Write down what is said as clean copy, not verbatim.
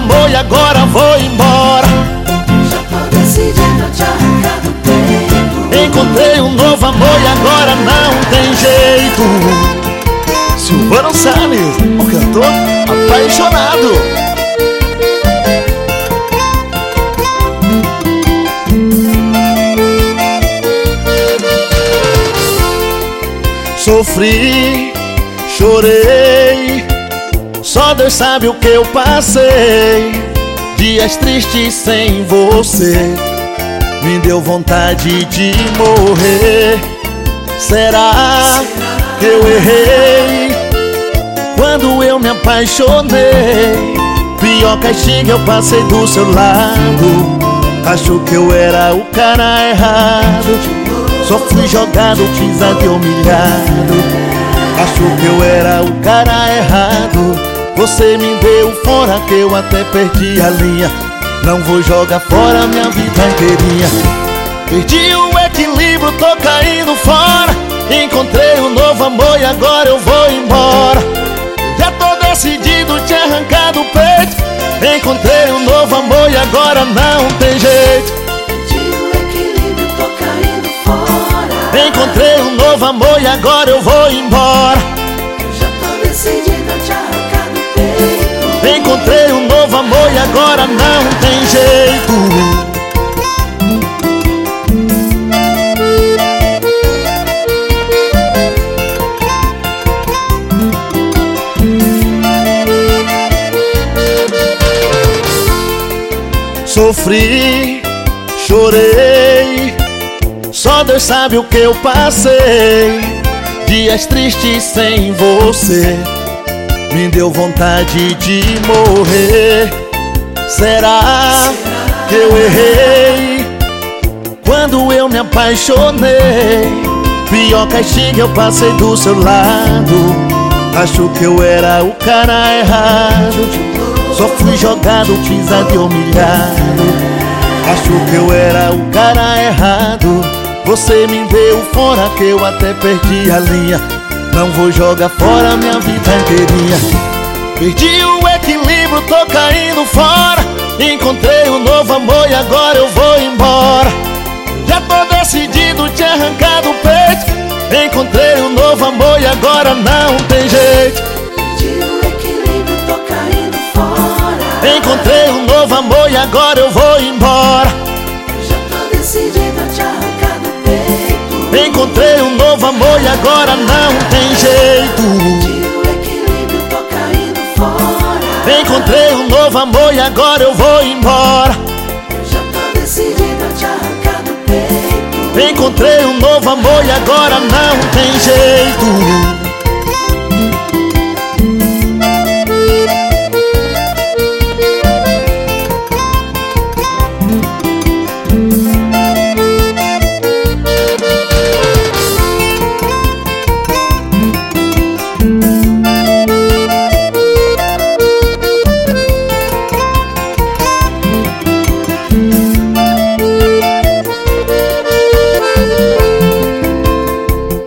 amor e agora vou embora. Já tô decidido a te arrancar do peito. Encontrei um novo amor e agora não tem jeito. Silvano Salles, o cantor apaixonado. Sofri, chorei, só Deus sabe o que eu passei. Dias tristes sem você, me deu vontade de morrer. Será que eu errei quando eu me apaixonei? Pior castigo eu passei do seu lado. Acho que eu era o cara errado. Só fui jogado, pisado e humilhado. Acho que eu era o cara errado. Você me deu fora que eu até perdi a linha. Não vou jogar fora minha vida inteirinha. Perdi o equilíbrio, tô caindo fora. Encontrei um novo amor e agora eu vou embora. Já tô decidido te arrancar do peito. Encontrei um novo amor e agora não tem jeito. Encontrei um novo amor e agora eu vou embora. Já tô decidida a te arrancar do peito. Encontrei um novo amor e agora não tem jeito. Sofri, chorei, só Deus sabe o que eu passei. Dias tristes sem você, me deu vontade de morrer. Será que eu errei quando eu me apaixonei? Pior castigo eu passei do seu lado. Acho que eu era o cara errado. Só fui jogado, pisado e humilhado. Acho que eu era o cara errado. Você me deu fora que eu até perdi a linha. Não vou jogar fora minha vida inteirinha. Perdi o equilíbrio, tô caindo fora. Encontrei um novo amor e agora eu vou embora. Já tô decidido te arrancar do peito. Encontrei um novo amor e agora não tem jeito. Perdi o equilíbrio, tô caindo fora. Encontrei um novo amor e agora eu vou embora. Já tô decidida a te arrancar do peito. Encontrei um novo amor e agora não tem jeito. Perdi o equilíbrio, tô caindo fora. Encontrei um novo amor e agora eu vou embora. Já tô decidida a te arrancar do peito. Encontrei um novo amor e agora não tem jeito.